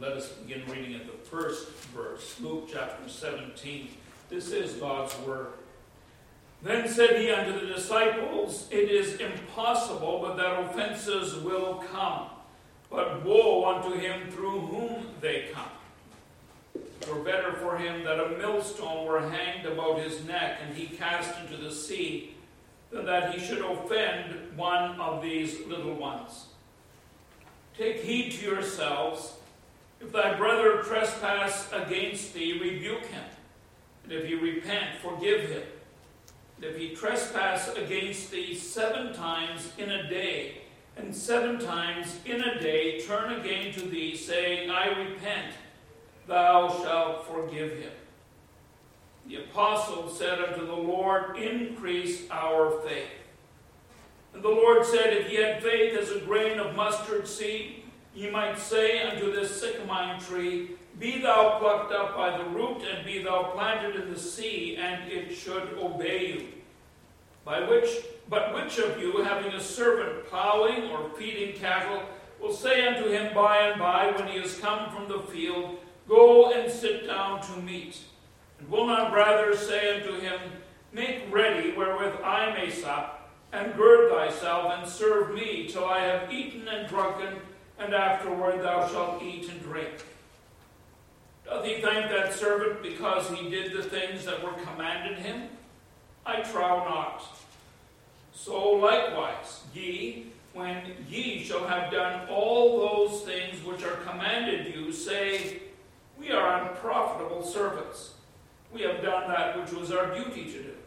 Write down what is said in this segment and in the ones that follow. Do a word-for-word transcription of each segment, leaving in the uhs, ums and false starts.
Let us begin reading at the first verse, Luke chapter seventeen. This is God's word. Then said he unto the disciples, It is impossible but that offenses will come, but woe unto him through whom they come. It were better for him that a millstone were hanged about his neck, and he cast into the sea, than that he should offend one of these little ones. Take heed to yourselves. If thy brother trespass against thee, rebuke him. And if he repent, forgive him. And if he trespass against thee seven times in a day, and seven times in a day turn again to thee, saying, I repent, thou shalt forgive him. The apostle said unto the Lord, Increase our faith. And the Lord said, If ye had faith as a grain of mustard seed, ye might say unto this sycamore tree, Be thou plucked up by the root, and be thou planted in the sea, and it should obey you. By which, but which of you, having a servant plowing or feeding cattle, will say unto him by and by, when he is come from the field, Go and sit down to meat? And will not rather say unto him, Make ready wherewith I may sup, and gird thyself, and serve me, till I have eaten and drunken, and afterward thou shalt eat and drink? Doth he thank that servant because he did the things that were commanded him? I trow not. So likewise, ye, when ye shall have done all those things which are commanded you, say, We are unprofitable servants. We have done that which was our duty to do.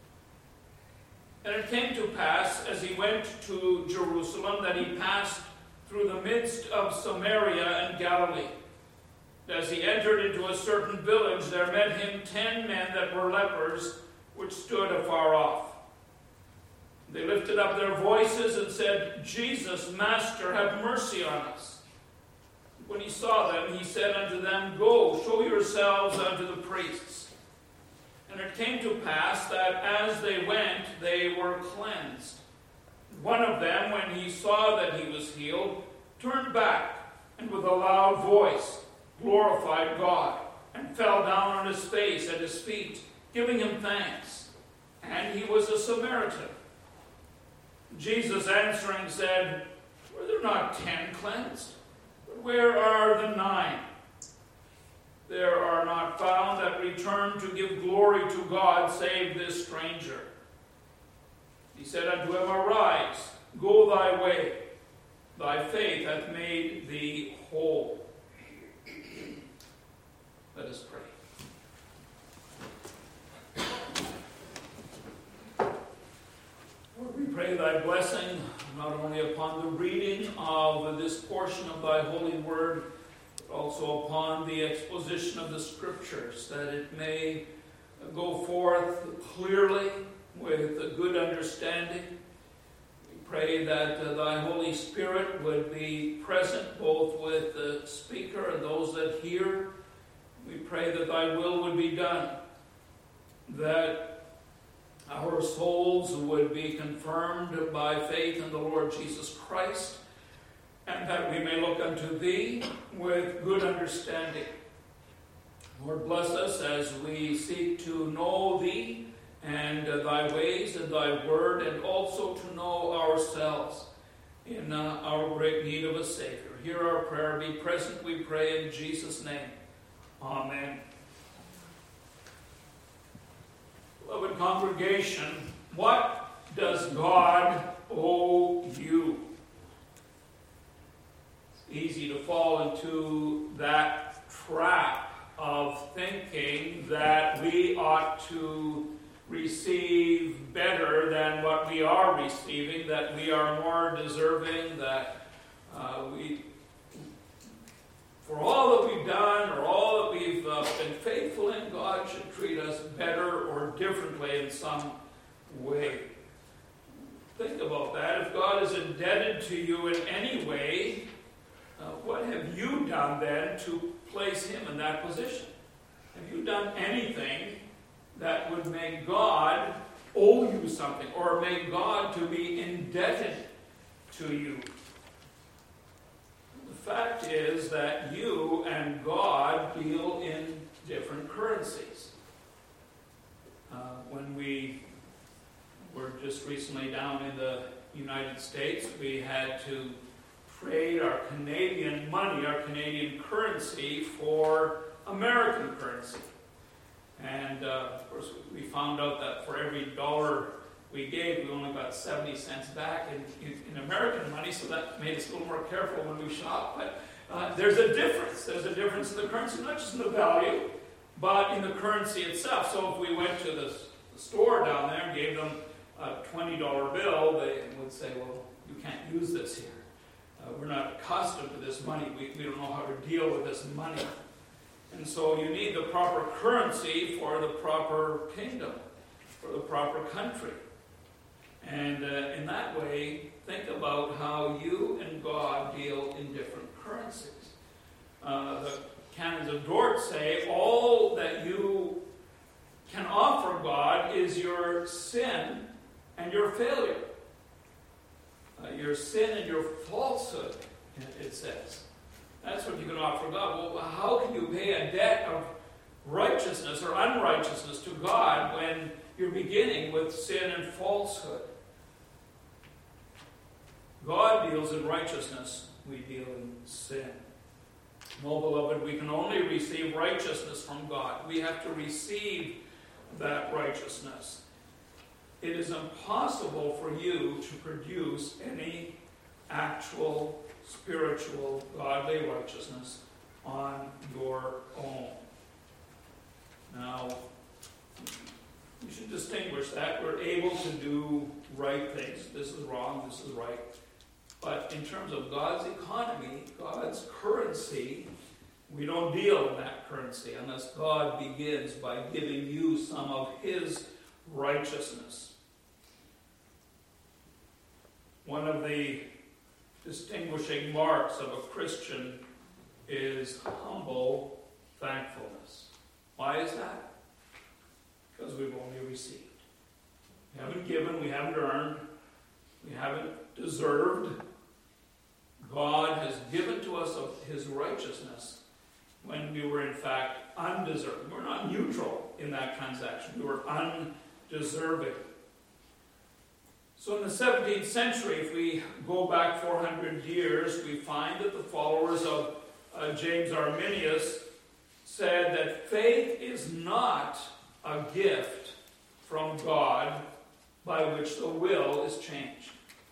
And it came to pass, as he went to Jerusalem, that he passed through the midst of Samaria and Galilee. As he entered into a certain village, there met him ten men that were lepers, which stood afar off. They lifted up their voices and said, Jesus, Master, have mercy on us. When he saw them, he said unto them, Go, show yourselves unto the priests. And it came to pass that as they went, they were cleansed. One of them, when he saw that he was healed, turned back, and with a loud voice glorified God, and fell down on his face at his feet, giving him thanks. And he was a Samaritan. Jesus answering said, Were there not ten cleansed? But where are the nine? There are not found that return to give glory to God, save this stranger. He said unto him, Arise, go thy way. Thy faith hath made thee whole. Let us pray. Lord, we pray thy blessing not only upon the reading of this portion of thy holy word, but also upon the exposition of the scriptures, that it may go forth clearly with a good understanding. We pray that uh, thy Holy Spirit would be present both with the speaker and those that hear. We pray that thy will would be done, that our souls would be confirmed by faith in the Lord Jesus Christ, and that we may look unto thee with good understanding. Lord, bless us as we seek to know thee and uh, thy ways and thy word, and also to know ourselves in uh, our great need of a Savior. Hear our prayer. Be present, we pray, in Jesus' name. Amen. Beloved congregation, what does God owe you? It's easy to fall into that trap of thinking that we ought to receive better than what we are receiving, that we are more deserving, that uh, we, for all that we've done or all that we've uh, been faithful in, God should treat us better or differently in some way. Think about that. If God is indebted to you in any way, uh, what have you done then to place him in that position? Have you done anything that would make God owe you something, or make God to be indebted to you? The fact is that you and God deal in different currencies. Uh, when we were just recently down in the United States, we had to trade our Canadian money, our Canadian currency, for American currency. And uh, of course, we found out that for every dollar we gave, we only got seventy cents back in, in, in American money, so that made us a little more careful when we shop. But uh, there's a difference. There's a difference in the currency, not just in the value, but in the currency itself. So if we went to the, the store down there and gave them a twenty dollar bill, they would say, well, you can't use this here. Uh, we're not accustomed to this money. We, we don't know how to deal with this money. And so you need the proper currency for the proper kingdom, for the proper country. And uh, in that way, think about how you and God deal in different currencies. Uh, the Canons of Dort say all that you can offer God is your sin and your failure. Uh, your sin and your falsehood, it says. That's what you can offer God. Well, how can you pay a debt of righteousness or unrighteousness to God when you're beginning with sin and falsehood? God deals in righteousness, we deal in sin. No, beloved, we can only receive righteousness from God. We have to receive that righteousness. It is impossible for you to produce any actual, spiritual, godly righteousness on your own. Now, you should distinguish that. We're able to do right things. This is wrong, this is right. But in terms of God's economy, God's currency, we don't deal in that currency unless God begins by giving you some of His righteousness. One of the distinguishing marks of a Christian is humble thankfulness. Why is that? Because we've only received. We haven't given, we haven't earned, we haven't deserved. God has given to us of His righteousness when we were in fact undeserving. We're not neutral in that transaction. We were undeserving. So in the seventeenth century, if we go back four hundred years, we find that the followers of uh, James Arminius said that faith is not a gift from God by which the will is changed.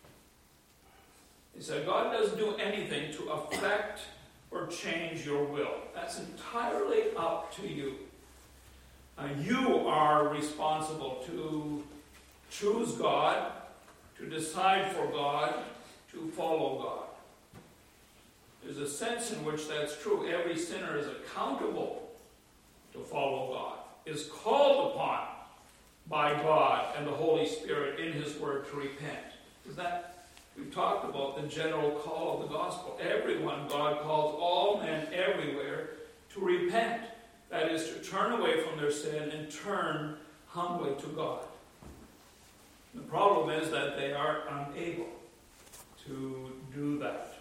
He said, God doesn't do anything to affect or change your will. That's entirely up to you. Uh, you are responsible to choose God, to decide for God, to follow God. There's a sense in which that's true. Every sinner is accountable to follow God, is called upon by God and the Holy Spirit in His Word to repent. Is that We've talked about the general call of the gospel. Everyone, God calls all men everywhere to repent. That is, to turn away from their sin and turn humbly to God. The problem is that they are unable to do that.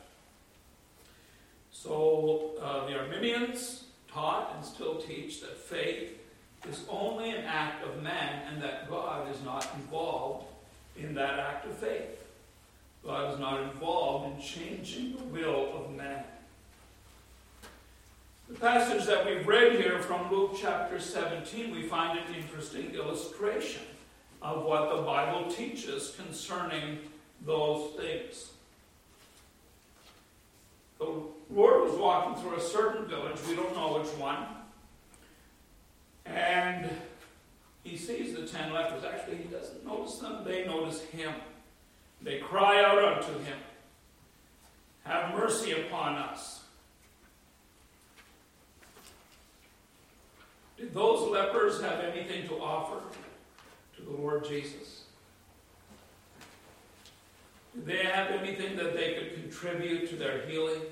So uh, the Arminians taught and still teach that faith is only an act of man and that God is not involved in that act of faith. God is not involved in changing the will of man. The passage that we've read here from Luke chapter seventeen, we find an interesting illustration of what the Bible teaches concerning those things. The Lord was walking through a certain village, we don't know which one, and He sees the ten lepers. Actually, He doesn't notice them, they notice Him. They cry out unto Him, "Have mercy upon us." Did those lepers have anything to offer to the Lord Jesus? Did they have anything that they could contribute to their healing?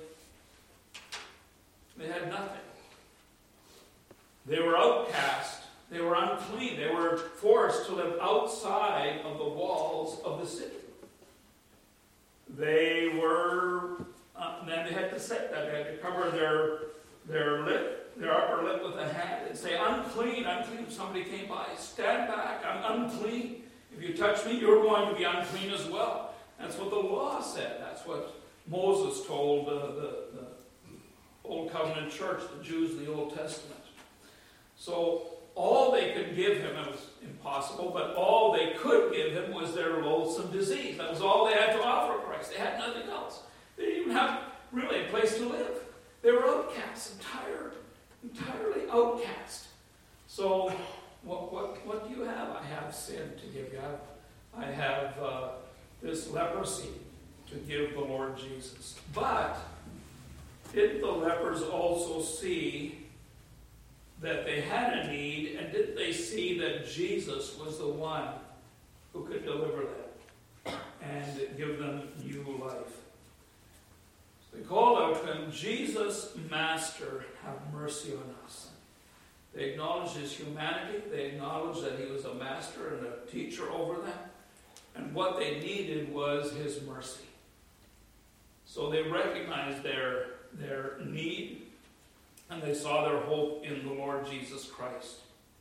They had nothing. They were outcast. They were unclean. They were forced to live outside of the walls of the city. They were uh, then they had to say that. They had to cover their, their lip, their upper lip with a hand and say, unclean, unclean. If somebody came by, stand back, I'm unclean. If you touch me, you're going to be unclean as well. That's what the law said. That's what Moses told uh, the, the Old Covenant church, the Jews of the Old Testament. So all they could give him, it was impossible, but all they could give him was their loathsome disease. That was all they had to offer Christ. They had nothing else. They didn't even have really a place to live. They were outcasts, entire, entirely outcast. So what, what, what do you have? I have sin to give you. I have, I have uh, this leprosy to give the Lord Jesus. But didn't the lepers also see that they had a need, and didn't they see that Jesus was the one who could deliver them and give them new life? So they called out to him, Jesus, Master, have mercy on us. They acknowledged his humanity. They acknowledged that he was a master and a teacher over them. And what they needed was his mercy. So they recognized their, their need, and they saw their hope in the Lord Jesus Christ.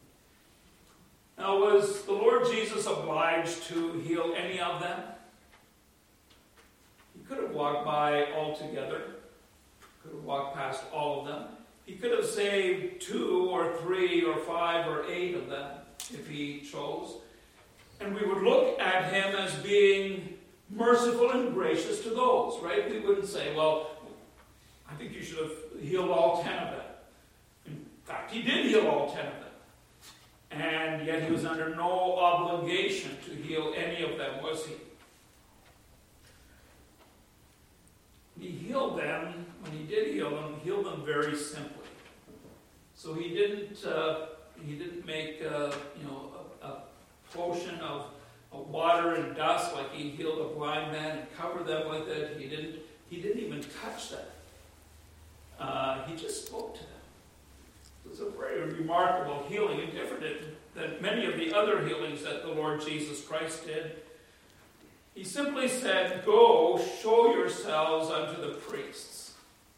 Now, was the Lord Jesus obliged to heal any of them? He could have walked by altogether, could have walked past all of them. He could have saved two or three or five or eight of them if he chose. And we would look at him as being merciful and gracious to those, right? We wouldn't say, well, I think you should have healed all ten of them. In fact, he did heal all ten of them. And yet he was under no obligation to heal any of them, was he? He healed them, when he did heal them, he healed them very simply. So he didn't uh, he didn't make uh, you know a, a potion of, of water and dust like he healed a blind man and covered them with it. He didn't he didn't even touch them. Uh, he just spoke to them. It was a very remarkable healing, and different than many of the other healings that the Lord Jesus Christ did. He simply said, "Go, show yourselves unto the priests."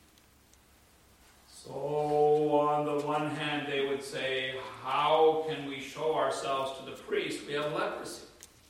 So, on the one hand, they would say, how can we show ourselves to the priest? We have leprosy.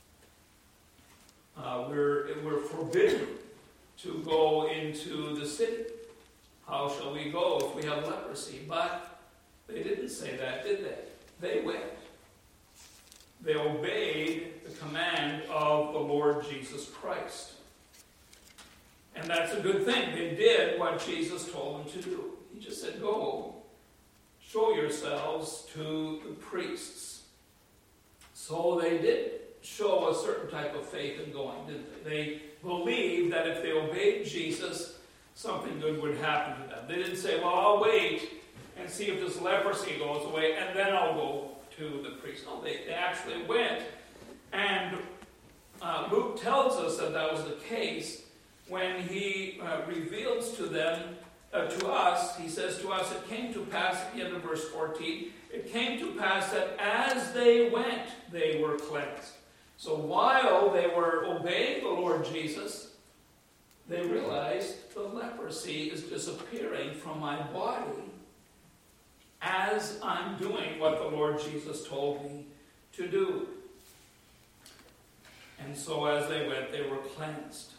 Uh, we're, we're forbidden to go into the city. How shall we go if we have leprosy? But they didn't say that, did they? They went. They obeyed the command of the Lord Jesus Christ. And that's a good thing. They did what Jesus told them to do. He just said, go, show yourselves to the priests. So they did show a certain type of faith in going, didn't they? They believed that if they obeyed Jesus, something good would happen to them. They didn't say, well, I'll wait and see if this leprosy goes away, and then I'll go to the priest. No, they, they actually went. And uh, Luke tells us that that was the case when he uh, reveals to them, uh, to us, he says to us, it came to pass, at the end of verse fourteen, it came to pass that as they went, they were cleansed. So while they were obeying the Lord Jesus, they realized the leprosy is disappearing from my body as I'm doing what the Lord Jesus told me to do. And so as they went, they were cleansed.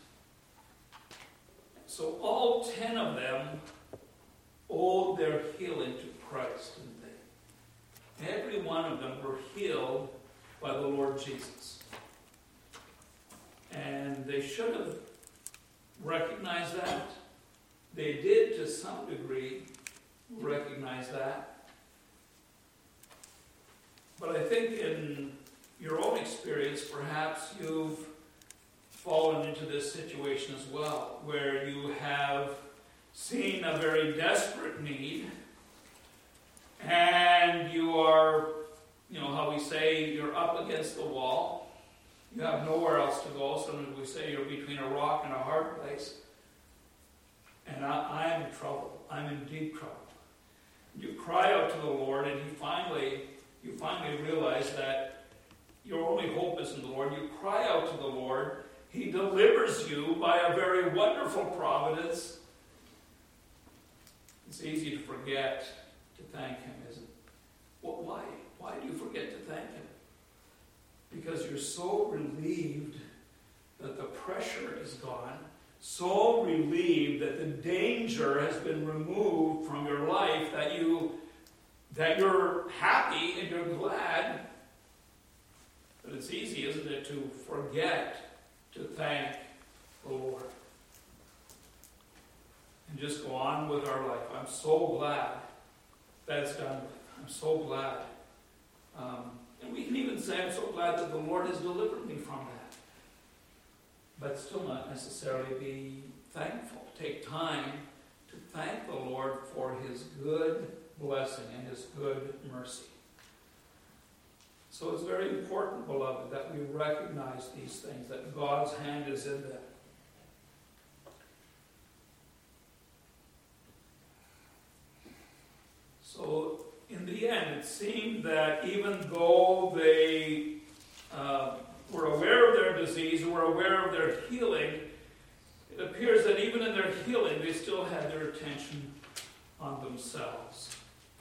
So all ten of them owed their healing to Christ, didn't they? Every one of them were healed by the Lord Jesus. And they should have recognized that. They did, to some degree, recognize that. But I think in your own experience, perhaps you've fallen into this situation as well, where you have seen a very desperate need, and you are, you know, how we say, you're up against the wall. You have nowhere else to go. Sometimes we say you're between a rock and a hard place. And I, I'm in trouble. I'm in deep trouble. You cry out to the Lord, and you finally, you finally realize that your only hope is in the Lord. You cry out to the Lord. He delivers you by a very wonderful providence, It's easy to forget to thank him, isn't it? Well, why? Why do you forget to thank him? Because you're so relieved that the pressure is gone, so relieved that the danger has been removed from your life that you that you're happy and you're glad. But it's easy, isn't it, to forget to thank the Lord. And just go on with our life. I'm so glad that's done with. I'm so glad. Um, and we can even say, I'm so glad that the Lord has delivered me from that. But still not necessarily be thankful. Take time to thank the Lord for his good blessing and his good mercy. So it's very important, beloved, that we recognize these things, that God's hand is in them. So, in the end, it seemed that even though they uh, were aware of their disease, were aware of their healing, it appears that even in their healing, they still had their attention on themselves.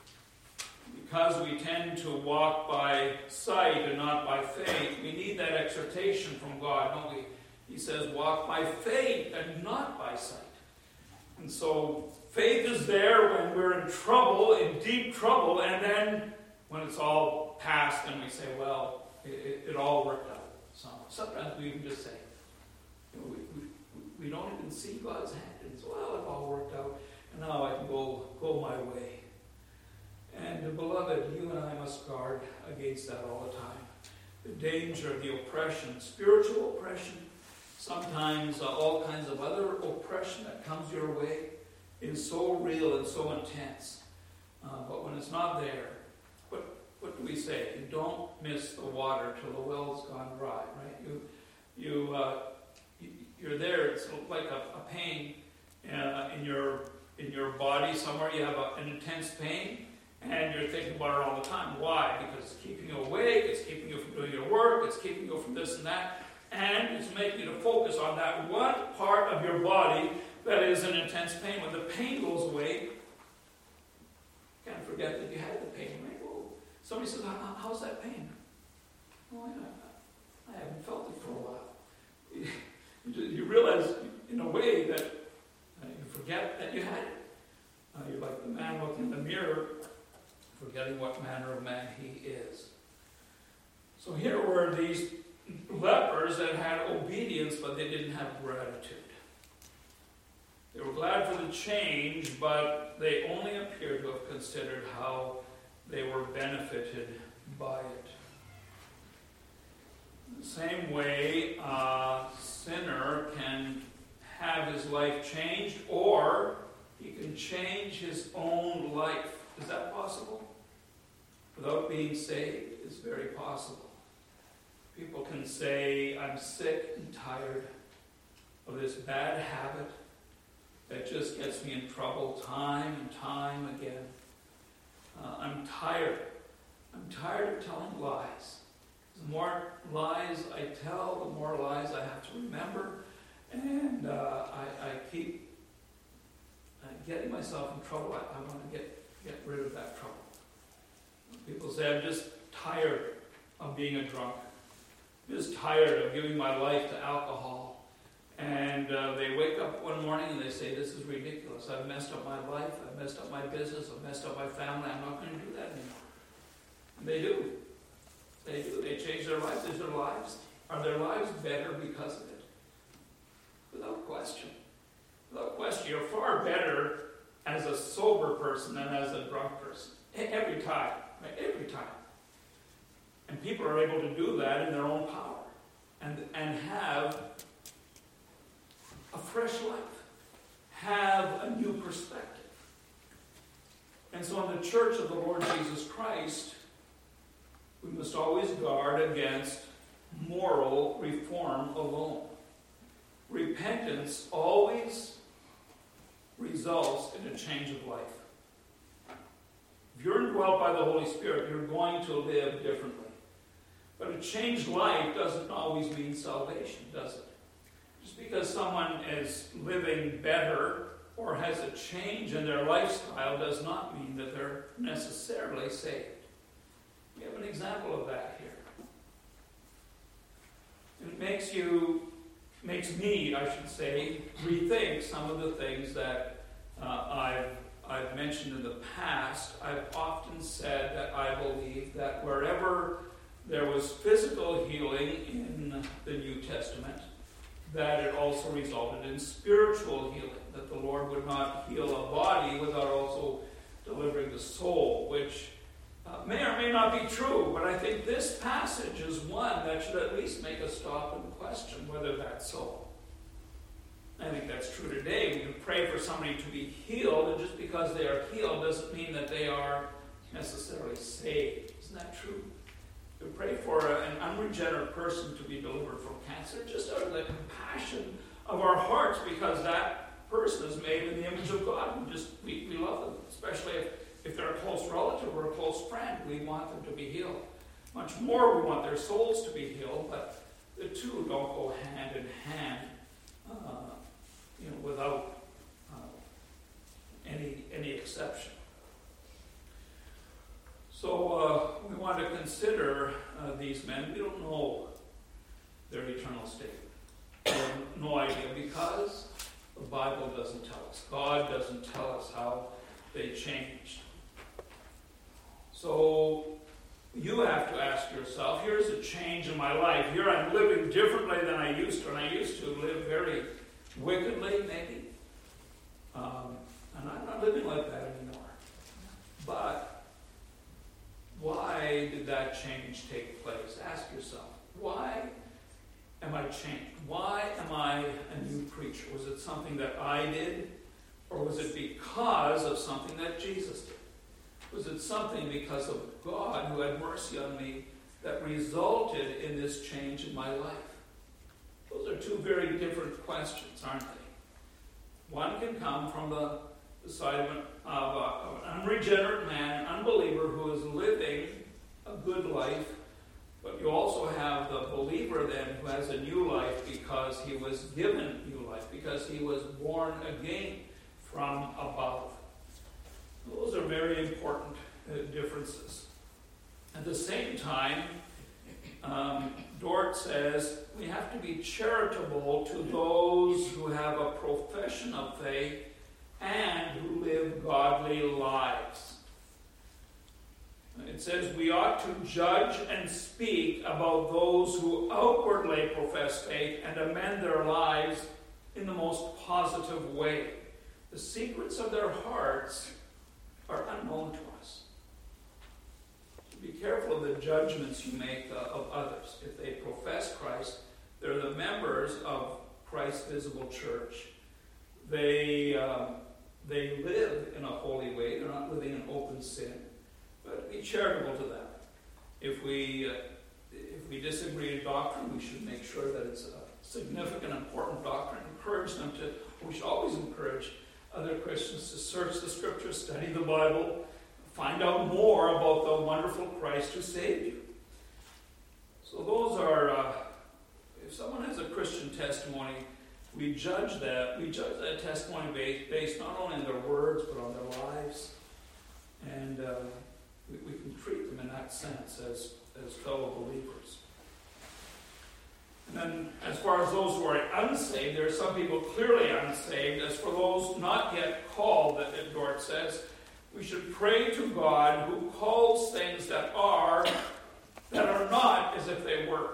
Because we tend to walk by sight and not by faith, we need that exhortation from God, don't we? He says, walk by faith and not by sight. And so, faith is there when we're in trouble, in deep trouble, and then when it's all past and we say, well, it, it all worked out. So sometimes we even just say, you know, we, we, we don't even see God's hand. It's, well, it all worked out, and now I can go, go my way. And, uh, beloved, you and I must guard against that all the time. The danger, the oppression, spiritual oppression, sometimes uh, all kinds of other oppression that comes your way, is so real and so intense. Uh, but when it's not there, what what do we say? You don't miss the water till the well's gone dry, right? You you, uh, you you're there. It's like a, a pain uh, in your in your body somewhere. You have a, an intense pain, and you're thinking about it all the time. Why? Because it's keeping you awake. It's keeping you from doing your work. It's keeping you from this and that, and it's making you to focus on that one part of your body that is an intense pain. When the pain goes away, you can't forget that you had the pain, right? Well, somebody says, How, how's that pain? Oh, yeah, I haven't felt it for a while. You, you realize, in a way, that uh, you forget that you had it. Uh, you're like the man looking in the mirror, forgetting what manner of man he is. So here were these lepers that had obedience, but they didn't have gratitude. They were glad for the change, but they only appear to have considered how they were benefited by it. The same way, a sinner can have his life changed, or he can change his own life. Is that possible? Without being saved, it's very possible. People can say, I'm sick and tired of this bad habit that just gets me in trouble time and time again. Uh, I'm tired. I'm tired of telling lies. The more lies I tell, the more lies I have to remember. And uh, I, I keep uh, getting myself in trouble. I, I want to get, get rid of that trouble. People say, I'm just tired of being a drunk. I'm just tired of giving my life to alcohol. And uh, they wake up one morning and they say, this is ridiculous. I've messed up my life. I've messed up my business. I've messed up my family. I'm not going to do that anymore. And they do. They do. They change their lives. Is their lives, are their lives better because of it? Without question. Without question. You're far better as a sober person than as a drunk person. Every time. Right? Every time. And people are able to do that in their own power. And, and have a fresh life, have a new perspective. And so in the church of the Lord Jesus Christ, we must always guard against moral reform alone. Repentance always results in a change of life. If you're indwelt by the Holy Spirit, you're going to live differently. But a changed life doesn't always mean salvation, does it? Just because someone is living better or has a change in their lifestyle does not mean that they're necessarily saved. We have an example of that here. It makes you, makes me, I should say, rethink some of the things that uh, I've, I've mentioned in the past. I've often said that I believe that wherever there was physical healing in the New Testament, that it also resulted in spiritual healing, that the Lord would not heal a body without also delivering the soul, which uh, may or may not be true, but I think this passage is one that should at least make us stop and question whether that's so. I think that's true today. We can pray for somebody to be healed, and just because they are healed doesn't mean that they are necessarily saved. Isn't that true? We pray for a, an unregenerate person to be delivered from cancer just out of the compassion of our hearts, because that person is made in the image of God. We just we, we love them, especially if, if they're a close relative or a close friend. We want them to be healed. Much more, we want their souls to be healed, but the two don't go hand in hand, uh, you know, without uh, any any exception. So uh, we want to consider uh, these men. We don't know their eternal state. We have no idea because the Bible doesn't tell us. God doesn't tell us how they changed. So you have to ask yourself, here's a change in my life. Here I'm living differently than I used to, and I used to live very wickedly, maybe. Um, and I'm not living like that anymore. But why did that change take place? Ask yourself, why am I changed? Why am I a new creature? Was it something that I did? Or was it because of something that Jesus did? Was it something because of God who had mercy on me that resulted in this change in my life? Those are two very different questions, aren't they? One can come from the the side of an, of, a, of an unregenerate man, an unbeliever who is living a good life, but you also have the believer then who has a new life because he was given new life, because he was born again from above. Those are very important uh, differences. At the same time, um, Dort says we have to be charitable to those who have a profession of faith and who live godly lives. It says we ought to judge and speak about those who outwardly profess faith and amend their lives in the most positive way. The secrets of their hearts are unknown to us. Be careful of the judgments you make uh, of others. If they profess Christ, they're the members of Christ's visible church. They... Um, They live in a holy way. They're not living in open sin. But be charitable to them. If we uh, if we disagree in doctrine, we should make sure that it's a significant, important doctrine. Encourage them to. We should always encourage other Christians to search the Scriptures, study the Bible, find out more about the wonderful Christ who saved you. So those are. Uh, if someone has a Christian testimony, We judge that. We judge that testimony based, based not only on their words, but on their lives. And uh, we, we can treat them in that sense as, as fellow believers. And then, as far as those who are unsaved, there are some people clearly unsaved. As for those not yet called, that Dort says, we should pray to God who calls things that are, that are not as if they were.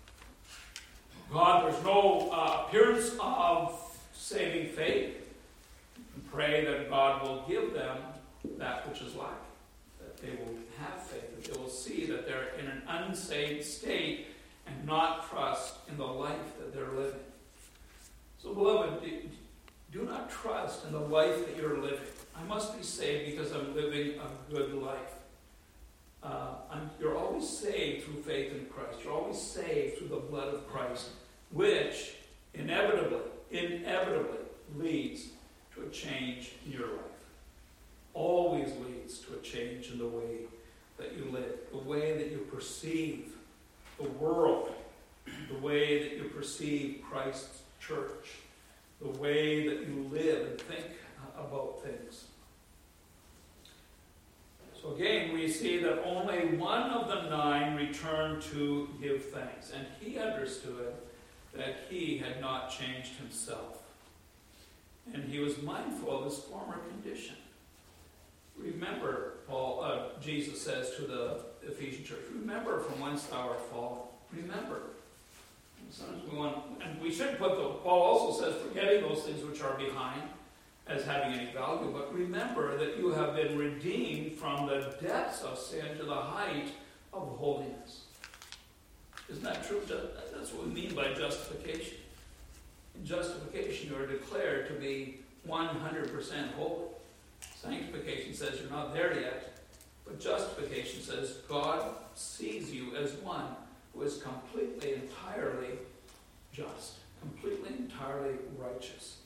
God, there's no uh, appearance of saving faith. And pray that God will give them that which is lacking. That they will have faith. That they will see that they're in an unsaved state and not trust in the life that they're living. So, beloved, do, do not trust in the life that you're living. I must be saved because I'm living a good life. Uh, I'm, you're always saved through faith in Christ. You're always saved through the blood of Christ, which inevitably, inevitably leads to a change in your life. Always leads to a change in the way that you live, the way that you perceive the world, the way that you perceive Christ's church, the way that you live and think about things. So again, we see that only one of the nine returned to give thanks, and he understood that he had not changed himself. And he was mindful of his former condition. Remember, Paul, uh, Jesus says to the Ephesian church, remember from whence thou art fallen. Remember. And sometimes we want, and we should put the, Paul also says, forgetting those things which are behind as having any value, but remember that you have been redeemed from the depths of sin to the height of holiness. Isn't that true? That's what we mean by justification. In justification, you are declared to be one hundred percent holy. Sanctification says you're not there yet, but justification says God sees you as one who is completely, entirely just, completely, entirely righteous.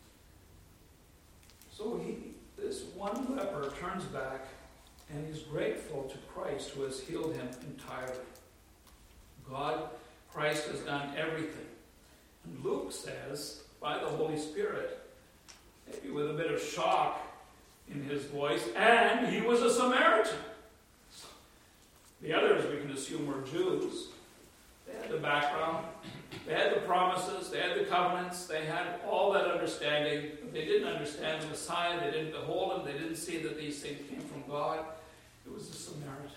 So he, this one leper turns back and he's grateful to Christ who has healed him entirely. God, Christ has done everything. And Luke says, by the Holy Spirit, maybe with a bit of shock in his voice, and he was a Samaritan. The others, we can assume, were Jews. They had the background, they had the promises, they had the covenants, they had all that understanding. But they didn't understand the Messiah, they didn't behold him, they didn't see that these things came from God. It was a Samaritan.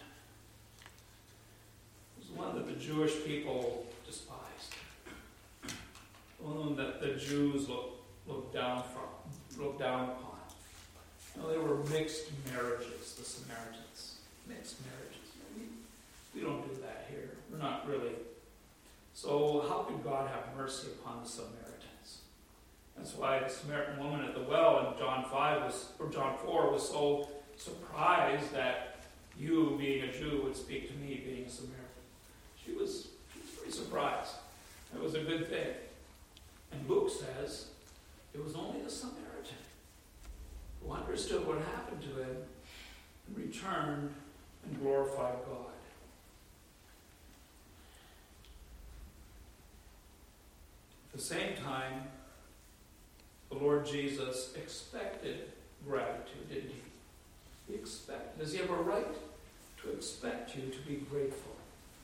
It was one that the Jewish people despised. One that the Jews looked, looked down from, looked down upon. You know, they were mixed marriages, the Samaritans. Mixed marriages. We, we don't do that here. We're not really. So how could God have mercy upon the Samaritans? That's why the Samaritan woman at the well in John five was, or John four was so surprised that you, being a Jew, would speak to me, being a Samaritan. She was, she was pretty surprised. It was a good thing. And Luke says it was only the Samaritan who understood what happened to him and returned and glorified God. At the same time, the Lord Jesus expected gratitude, didn't he? He expected. Does he have a right to expect you to be grateful?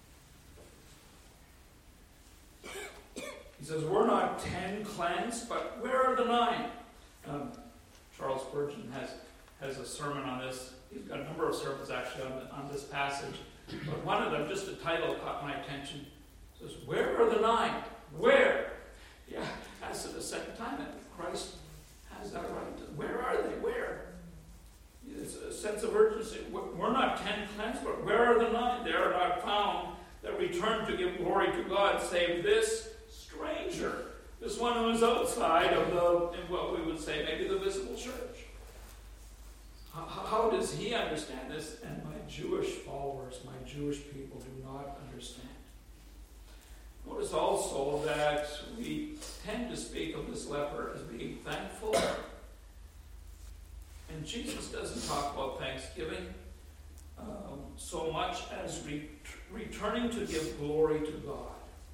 He says, we're not ten cleansed, but where are the nine? Um, Charles Spurgeon has, has a sermon on this. He's got a number of sermons actually on, on this passage. But one of them, just the title caught my attention. It says, where are the nine? Where? Yeah, that's it the second time that Christ has that right. Where are they? Where? It's a sense of urgency. We're not ten cleansed, but where are the nine? They are not found that return to give glory to God, save this stranger. This one who is outside of the, in what we would say, maybe the visible church. How, how does he understand this? And my Jewish followers, my Jewish people do not understand. Notice also that we tend to speak of this leper as being thankful. And Jesus doesn't talk about thanksgiving um, so much as re- returning to give glory to God.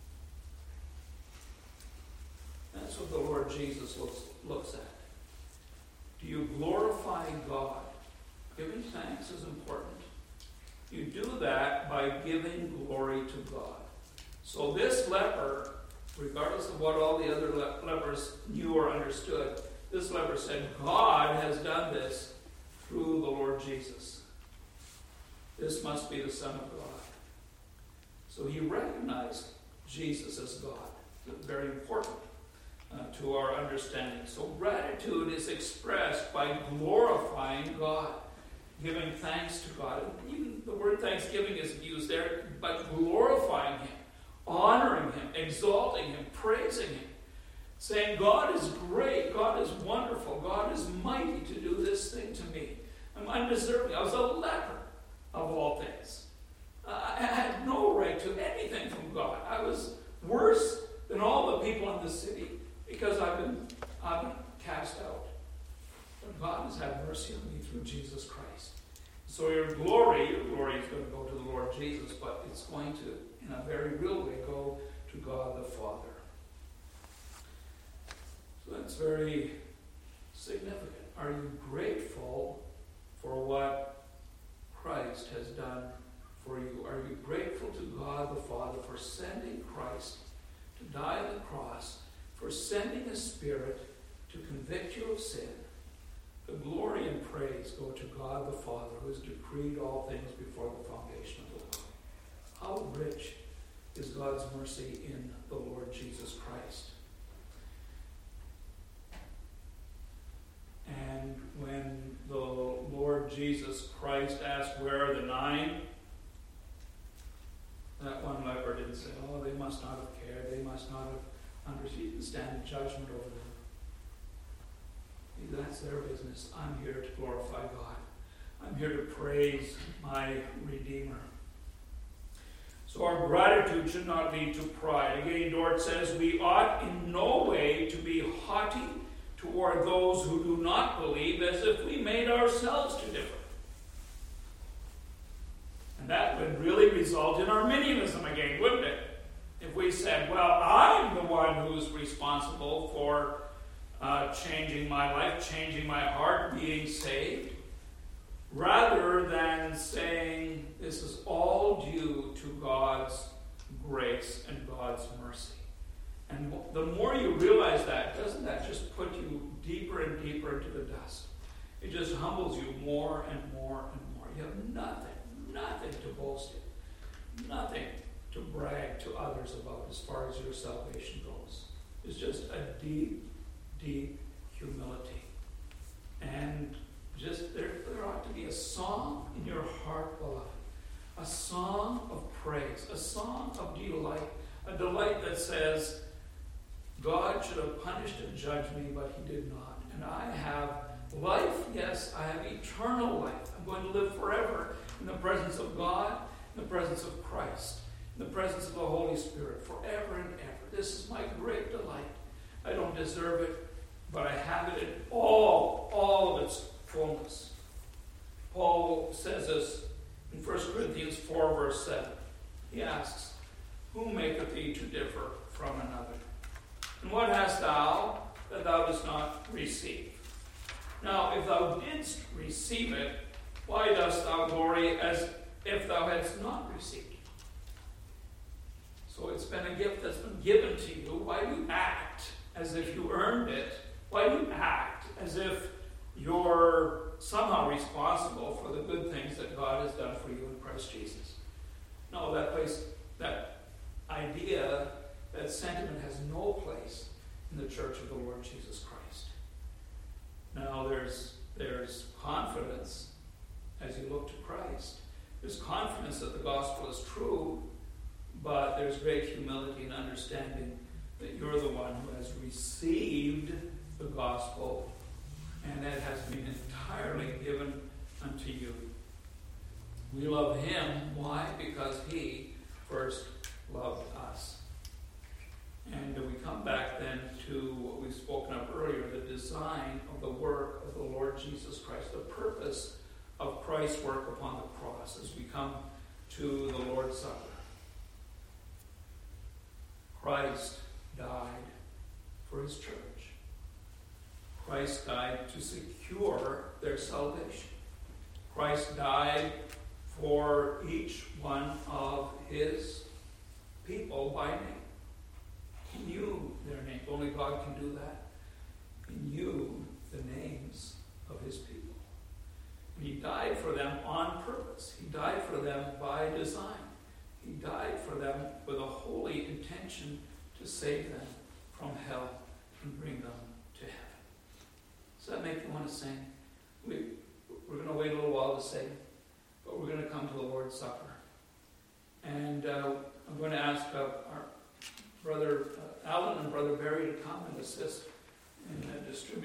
That's what the Lord Jesus looks, looks at. Do you glorify God? Giving thanks is important. You do that by giving glory to God. So this leper, regardless of what all the other le- lepers knew or understood, this leper said, God has done this through the Lord Jesus. This must be the Son of God. So he recognized Jesus as God. It's very important. Uh, to our understanding. So gratitude is expressed by glorifying God, giving thanks to God. And even the word thanksgiving isn't used there, but glorifying him, honoring him, exalting him, praising him, saying, God is great, God is wonderful, God is mighty to do this thing to me. I'm undeserving. I was a leper of all things. Uh, I had no right to anything from God. I was worse than all the people in the city, because I've been, I've been cast out. But God has had mercy on me through Jesus Christ. So your glory, your glory is going to go to the Lord Jesus, but it's going to, in a very real way, go to God the Father. So that's very significant. are you grateful for what Christ has done for you? Are you grateful to God the Father for sending Christ to die on the cross, for sending a Spirit to convict you of sin? The glory and praise go to God the Father, who has decreed all things before the foundation of the world. How rich is God's mercy in the Lord Jesus Christ. And when the Lord Jesus Christ asked, where are the nine? That one leper didn't say, oh, they must not have cared, they must not have understood. He didn't stand in judgment over them. That's their business. I'm here to glorify God. I'm here to praise my Redeemer. So our gratitude should not lead to pride. Again, Dort says, we ought in no way to be haughty toward those who do not believe, as if we made ourselves to differ. And that would really result in Arminianism again, wouldn't it? If we said, well, I'm the one who's responsible for uh, changing my life, changing my heart, being saved, rather than saying this is all due to God's grace and God's mercy. And the more you realize that, doesn't that just put you deeper and deeper into the dust? It just humbles you more and more and more. You have nothing, nothing to boast in, nothing to brag to others about as far as your salvation goes. It's just a deep, deep humility. And just there, there ought to be a song in your heart, beloved. A song of praise, a song of delight, a delight that says, God should have punished and judged me, but he did not. And I have life, yes, I have eternal life. I'm going to live forever in the presence of God, in the presence of Christ, in the presence of the Holy Spirit, forever and ever. This is my great delight. I don't deserve it, but I have it in all, all of its fullness. Paul says this in First Corinthians four, verse seven. He asks, who maketh thee to differ from another? And what hast thou that thou dost not receive? Now, if thou didst receive it, why dost thou glory as if thou hadst not received it? So it's been a gift that's been given to you. Why do you act as if you earned it? Why do you act as if you're somehow responsible for the good things that God has done for you in Christ Jesus? No, that place, that idea, that sentiment has no place in the church of the Lord Jesus Christ. Now there's there's confidence as you look to Christ. There's confidence that the gospel is true, but there's great humility and understanding that you're the one who has received the gospel and it has been entirely given unto you. We love him. Why? Because he first loved us. And we come back then to what we've spoken of earlier, the design of the work of the Lord Jesus Christ, the purpose of Christ's work upon the cross as we come to the Lord's Supper. Christ died for his church. Christ died to secure their salvation. Christ died for each one of his people by name. He knew their names. Only God can do that. He knew the names of his people. And he died for them on purpose. He died for them by design. He died for them with a holy intention to save them from hell and bring them to heaven. Does that make you want to sing? We, we're going to wait a little while to sing, but we're going to come to the Lord's Supper. And uh, I'm going to ask uh, our Brother uh, Alan and Brother Barry to come and assist in uh, distributing